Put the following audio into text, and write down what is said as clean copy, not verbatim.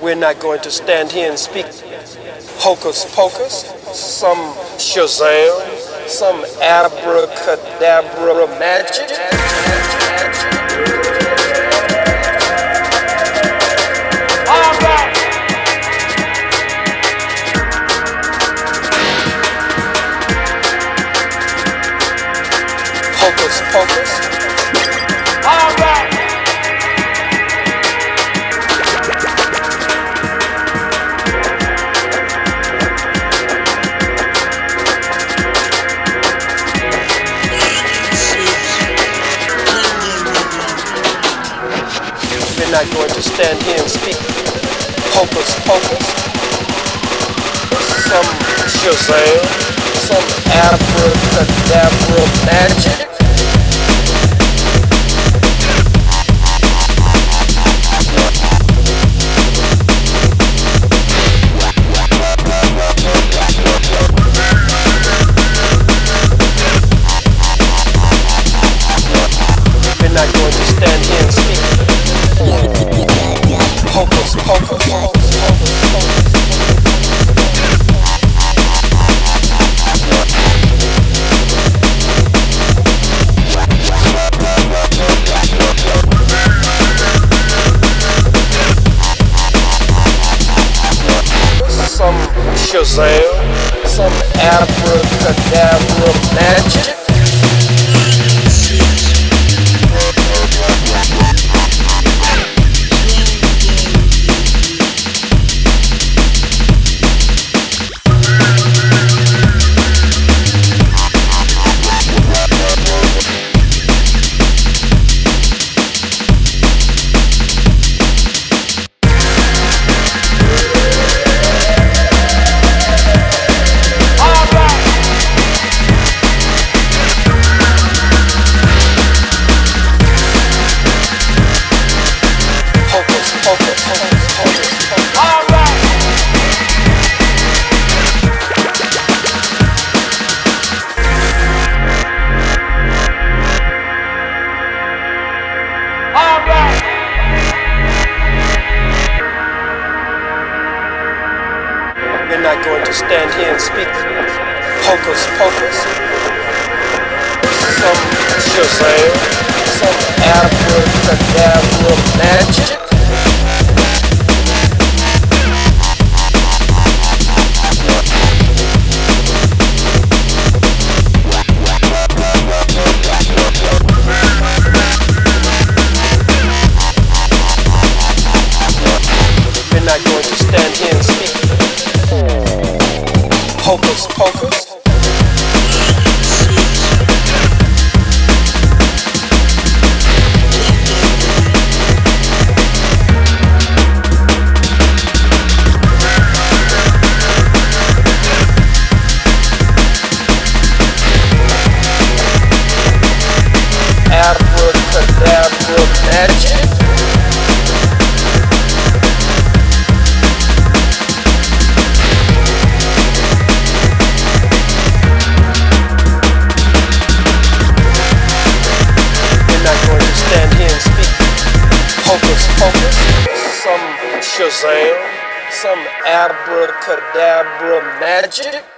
We're not going to stand here and speak hocus pocus, some Shazam, some abracadabra magic. Hocus pocus. All right. We're not going to stand here and speak hocus pocus, some Shazam, some abracadabra magic. We're not going to stand here and speak hocus pocus, hocus pocus. Some Shazam, some abracadabra magic. We're not going to stand here and speak hocus pocus, some Shazam, some abracadabra magic. We're not going to stand here and speak hocus pocus. Abracadabra magic. Stand here and speak hocus pocus, some Shazam, some abracadabra magic.